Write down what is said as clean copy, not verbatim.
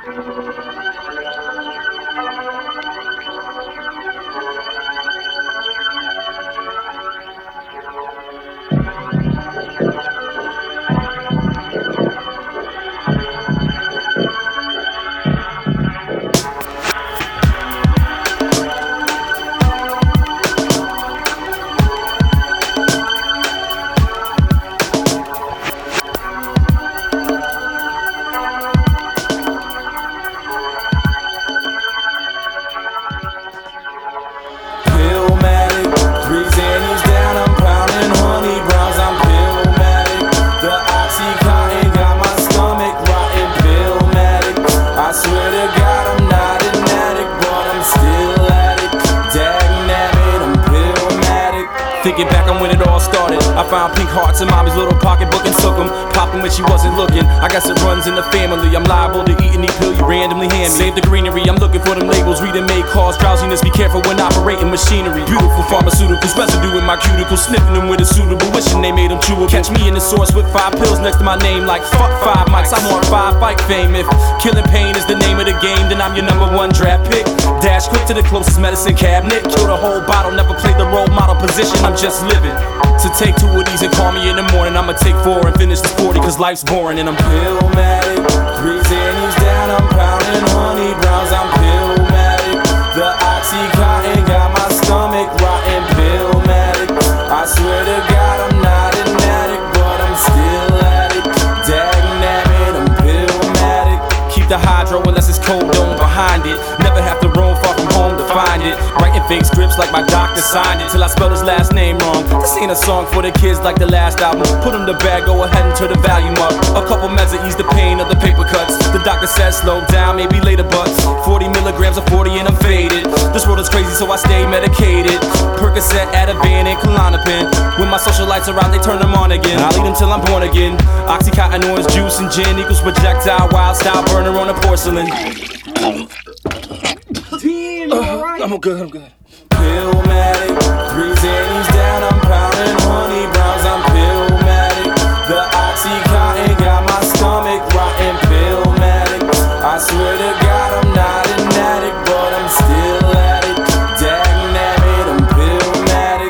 Pillmatic, 3 Xannies down, I'm pounding honey browns, I'm Pillmatic. The Oxycontin got my stomach rotting, Pillmatic. I swear to God I'm not an addict, but I'm still at it. Dagnabbit, I'm Pillmatic. Thinking back on when it all started, I found pink hearts in mommy's little pocketbook and took them, popped them when she wasn't looking. I guess it runs in the family, I'm liable to eat any pill you randomly hand me. Save the greenery, I'm looking for them labels, reading may cause drowsiness, be careful when operating machinery. Beautiful pharmaceuticals, residue in my cuticles, sniffing them with a suitable, wishing they made them chewable. Catch me in the source with 5 pills next to my name, like fuck 5 mics, I want 5 fight fame. If killing pain is the name of the game, then I'm your #1 draft pick. Dash quick to the closest medicine cabinet, kill the whole bottle, never played the role model position, I'm just living. So take 2 of these and call me in the morning, I'ma take 4 and finish the 40, cause life's boring and I'm Pillmatic. 3 Xannies down, I'm pounding honey browns, I'm Pillmatic. The Oxycontin got my stomach rotting, Pillmatic. I swear to God I'm not an addict, but I'm still at it. Dagnabbit, I'm Pillmatic. Keep the hydro unless it's cold, don't behind it. Never have to roam far from home to find it. Writing fake scripts like my doctor signed it, till I spelled his last name wrong. This ain't a song for the kids like the last album. Put them to bed, go ahead and turn the volume up. A couple meds to ease the pain of the paper cuts. The doctor says slow down, maybe later, but 40 milligrams of 40 and I'm faded. This world is crazy, so I stay medicated. Percocet, Ativan, and Klonopin. When my socialites are out, they turn them on again. I'll eat them till I'm born again. Oxycontin, orange juice, and gin equals projectile, wild style burner on the porcelain. Team, you alright? I'm good. Pillmatic, 3 Xannies down, I'm pounding honey browns, I'm Pillmatic. The Oxycontin got my stomach rotting, Pillmatic. I swear to God I'm not an addict, but I'm still at it. Dagnabbit, I'm Pillmatic.